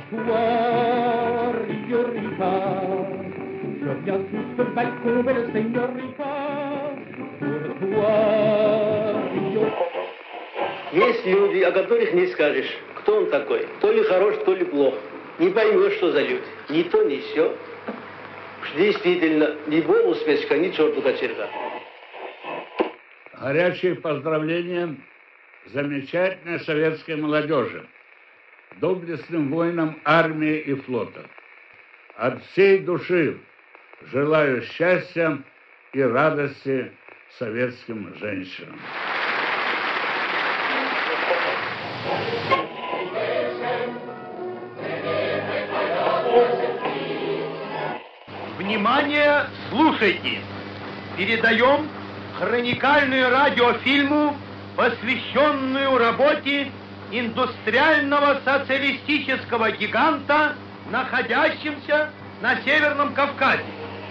Señorita, je viens sur ce balcon, belle señorita, pour toi, Есть люди, о которых не скажешь, кто он такой. То ли хорош, то ли плох. Не поймешь, что за люди. Ни то, ни сё. Уж действительно, ни Богу свечка, ни черту кочерга. Горячие поздравления замечательной советской молодежи, доблестным воинам армии и флота. От всей души желаю счастья и радости советским женщинам. Внимание, слушайте! Передаем хроникальную радиофильму, посвященную работе индустриального социалистического гиганта, находящимся на Северном Кавказе.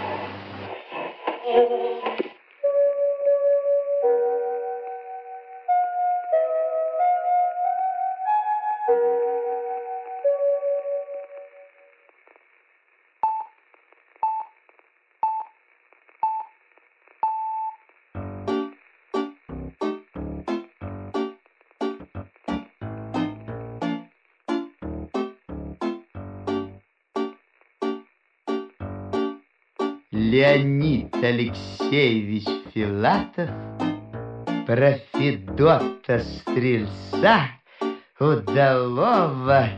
Леонид Алексеевич Филатов про Федота Стрельца, удалого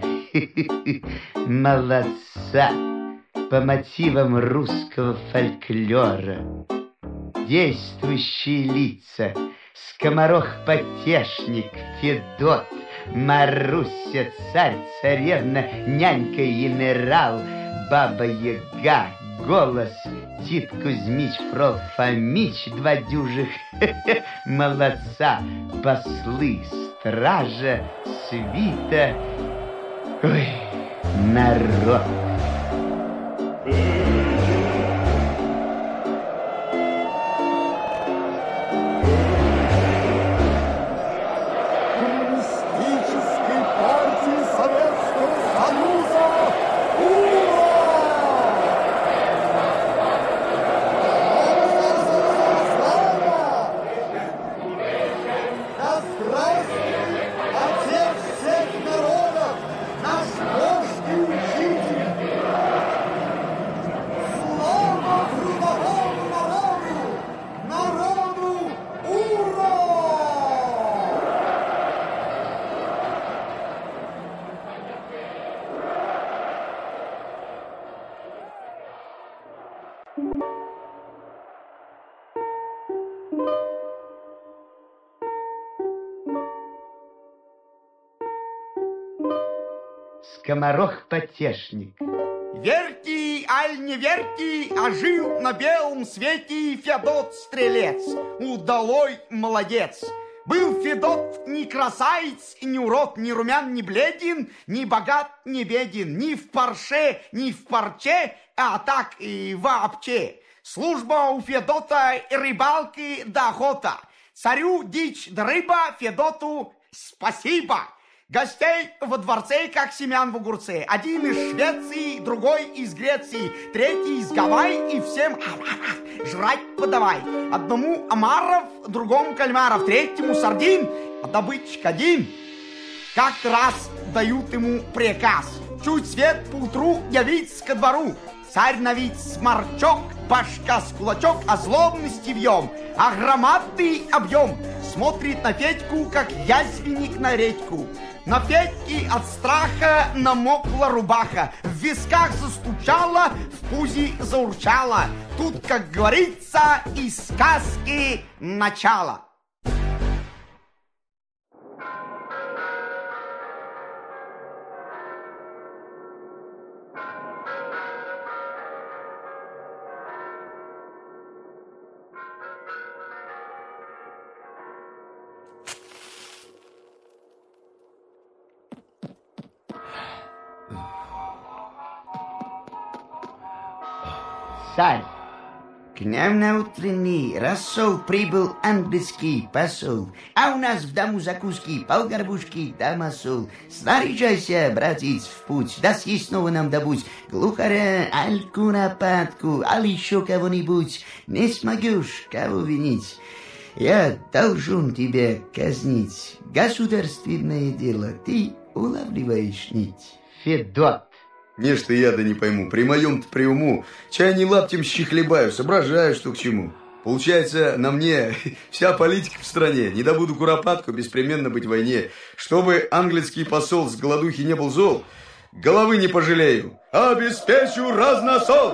молодца, по мотивам русского фольклора. Действующие лица: скоморох-потешник, Федот, Маруся, царь-царевна, нянька-генерал, баба-яга, голос, Тит Кузьмич, Фрол Фомич, два дюжих молодца, послы, стража, свита, ой, народ. Скоморох-потешник. Верьте, аль не верьте, а жил на белом свете Федот Стрелец, удалой молодец. Был Федот ни красавец, ни урод, ни румян, ни бледен, ни богат, ни беден, ни в парше, ни в парче, а так и вообще. Служба у Федота рыбалки да охота. Царю дичь да рыба, Федоту спасибо. Гостей во дворце, как семян в огурце. Один из Швеции, другой из Греции, третий из Гавайи, и всем жрать подавай. Одному омаров, другому кальмаров, третьему сардин, а добытчик один. Как-то раз дают ему приказ: чуть свет поутру явиться ко двору. Царь на вид сморчок, башка с кулачок, а злобности вьем, а громадный объем. Смотрит на Федьку, как язвенник на редьку. На Федьке от страха намокла рубаха, в висках застучала, в пузе заурчала. Тут, как говорится, из сказки начало. Царь К нам на утренний рассол прибыл английский посол, а у нас в дому закуски полгорбушки да масол. Снаряжайся, братец, в путь, да съесть снова нам добудь глухаря, аль куропатку, аль еще кого-нибудь. Не смогешь кого винить. Я должен тебя казнить. Государственное дело, ты улавливаешь нить. Федот. Нечто я-то не пойму. При моем-то при уму. Чай не лаптем щихлебаю, соображаю, что к чему. Получается, на мне вся политика в стране. Не добуду куропатку, беспременно быть в войне. Чтобы английский посол с голодухи не был зол, головы не пожалею. Обеспечу разносол!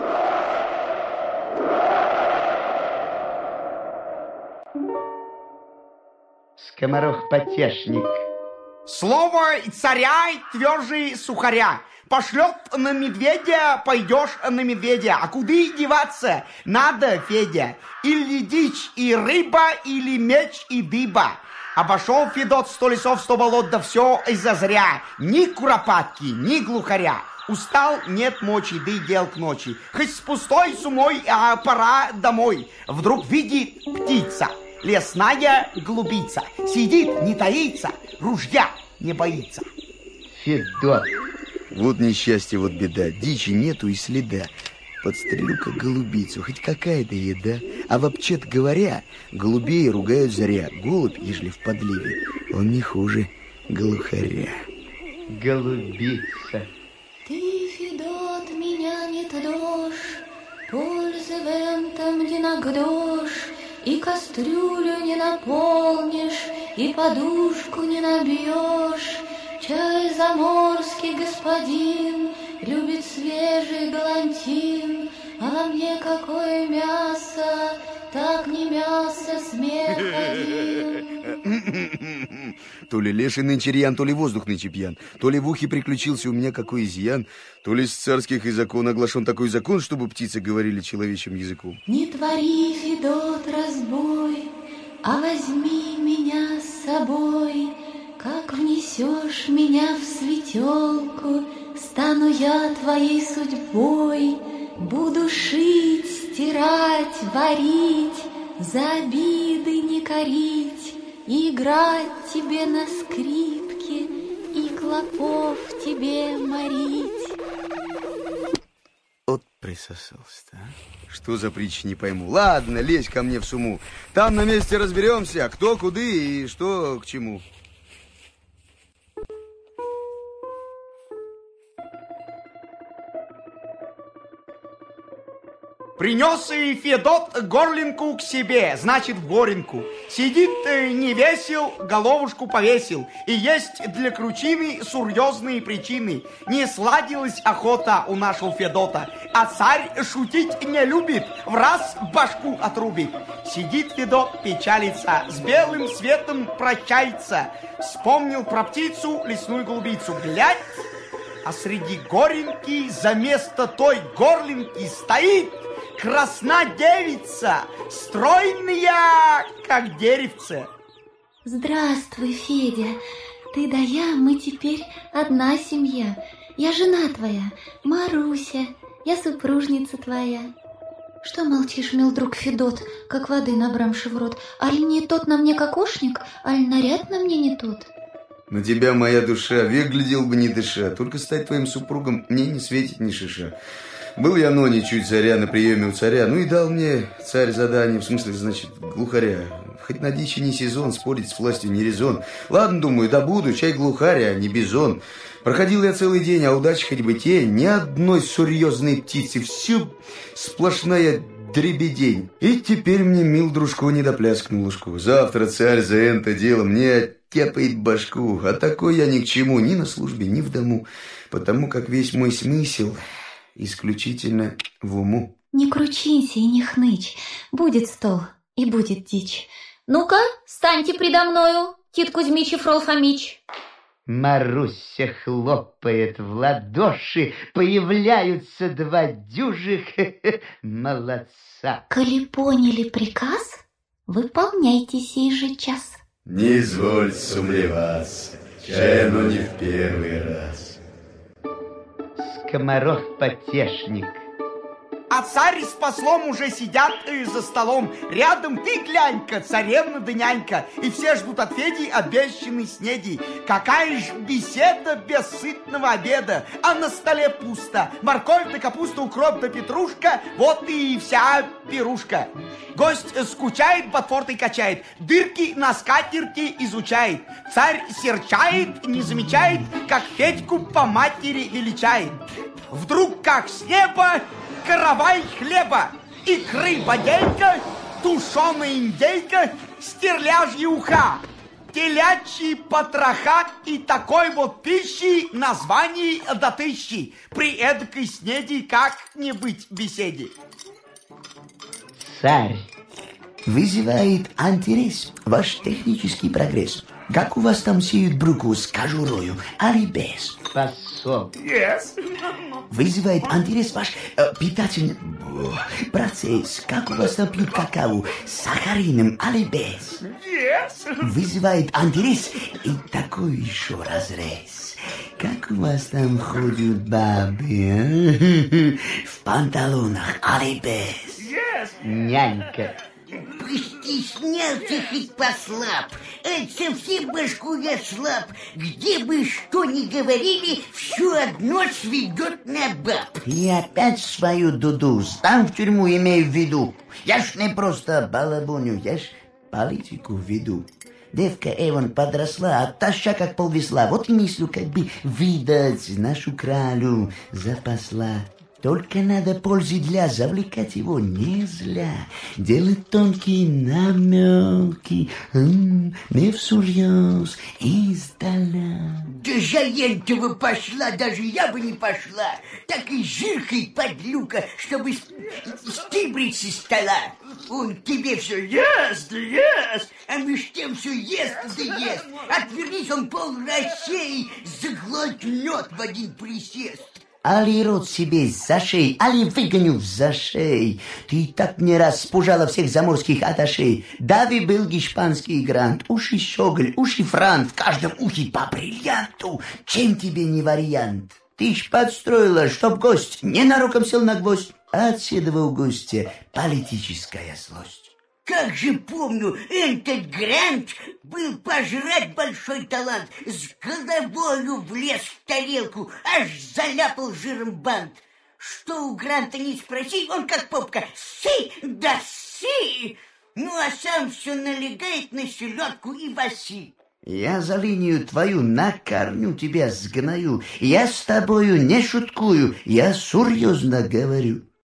Скоморох-потешник. Слово царя тверже сухаря. Пошлет на медведя, пойдешь на медведя. А куда деваться надо, Федя? Или дичь и рыба, или меч и дыба. Обошел Федот 100 лесов, 100 болот, да все из-за зря. Ни куропатки, ни глухаря. Устал, нет мочи, да и дел к ночи. Хоть с пустой сумой, а пора домой. Вдруг видит птица, лесная голубица. Сидит, не таится, ружья не боится. Федот. Вот несчастье, вот беда. Дичи нету и следа. Подстрелю-ка голубицу, хоть какая-то еда. А вообще-то говоря, голубей ругают зря. Голубь, ежели в подливе, он не хуже глухаря. Голубица. Ты, Федот, меня не трожь, пользы в этом не нагнешь, и кастрюлю не наполнишь, и подушку не набьешь. Чай заморский господин любит свежий галантин, а мне какое мясо, так не мясо, смех один. То ли леший нынче рьян, то ли воздух нынче пьян, то ли в ухе приключился у меня какой изъян, то ли с царских языков оглашен такой закон, чтобы птицы говорили человечьим языком. Не твори, Федот, разбой, а возьми меня с собой. Как внесешь меня в светелку, стану я твоей судьбой. Буду шить, стирать, варить, за обиды не корить, и играть тебе на скрипке, и клопов тебе морить. Вот присосался-то, а? Что за притча, не пойму. Ладно, лезь ко мне в суму. Там на месте разберемся, кто куда и что к чему. Принес и Федот горлинку к себе, значит, в горенку. Сидит не весел, головушку повесил. И есть для кручины серьезные причины. Не сладилась охота у нашего Федота, а царь шутить не любит, в раз башку отрубит. Сидит Федот, печалится, с белым светом прощается. Вспомнил про птицу, лесную голубицу. Глядь, а среди горенки за место той горлинки стоит красна девица, стройная, как деревце. Здравствуй, Федя. Ты да я, мы теперь одна семья. Я жена твоя, Маруся, я супружница твоя. Что молчишь, мил друг Федот, как воды набрамши в рот? Аль не тот на мне кокошник, аль наряд на мне не тот? На тебя, моя душа, век глядел бы не дыша. Только стать твоим супругом мне не светит ни шиша. Был я ноне чуть царя на приеме у царя, ну и дал мне царь задание, в смысле, значит, глухаря. Хоть на дичи не сезон, спорить с властью не резон. Ладно, думаю, добуду, чай глухаря, а не бизон. Проходил я целый день, а удачи хоть бы те, ни одной серьезной птицы, все сплошная дребедень. И теперь мне, мил дружко, не допляск на лужку. Завтра царь за это дело мне оттяпает башку, а такой я ни к чему, ни на службе, ни в дому, потому как весь мой смысл исключительно в уму. Не кручинься и не хнычь, будет стол и будет дичь. Ну-ка, станьте предо мною, Тит Кузьмич и Фрол Фомич. Маруся хлопает в ладоши, появляются два дюжих молодца. Коли поняли приказ, выполняйте сей же час. Не изволь сумлеваться, чай оно не в первый раз. Скоморох-потешник. А царь с послом уже сидят за столом. Рядом ты, глянь-ка, царевна да нянька. И все ждут от Феди обещанной снеди. Какая ж беседа без сытного обеда. А на столе пусто. Морковь да капуста, укроп да петрушка. Вот и вся пирушка. Гость скучает, ботфортой качает. Дырки на скатерти изучает. Царь серчает, не замечает, как Федьку по матери величает. Вдруг, как с неба, каравай хлеба, икры бодейка, тушеная индейка, стерляжьи уха, телячьи потроха и такой вот пищи названий до 1000. При эдакой снеди как не быть беседе. Царь. Вызывает интерес ваш технический прогресс. Как у вас там сеют брюкву с кожурою, али без? Посол. Yes. Вызывает интерес ваш питательный процесс. Как у вас там пьют какао с сахарином, али без? Yes. Вызывает интерес и такой еще разрез. Как у вас там ходят бабы, в панталонах, али без? Yes. Нянька. Постеснялся хоть послаб, совсем башку я слаб. Где бы что ни говорили, все одно сведет на баб. И опять свою дуду сдам в тюрьму, имею в виду. Я ж не просто балабоню, я ж политику веду. Девка Эван подросла, а таща как полвесла. Вот и мыслю, как бы видать нашу кралю за посла. Только надо пользы для завлекать его не зля. Делать тонкие намеки, не всерьез, издаля. Да за этого пошла, даже я бы не пошла. Так и жиркой подлюка, чтобы стибрить со стола. Он тебе все ест, да ест, а меж тем все ест, да ест. Отвернись, он пол России заглотнет в один присест. Али рот себе зашей, али выгоню зашей. Ты так не раз спужала всех заморских аташей. Дави был гешпанский грант, уши щеголь, уши франт, в каждом ухе по бриллианту. Чем тебе не вариант? Ты ж подстроила, чтоб гость ненароком сел на гвоздь. Отседова у гостя политическая злость. Как же помню, этот грант был пожрать большой талант. С головою влез в тарелку, аж заляпал жиром бант. Что у гранта не спроси, он как попка. Си, да си! Ну, а сам все налегает на селедку и васи. Я за линию твою на корню тебя сгною. Я с тобою не шуткую, я серьезно говорю.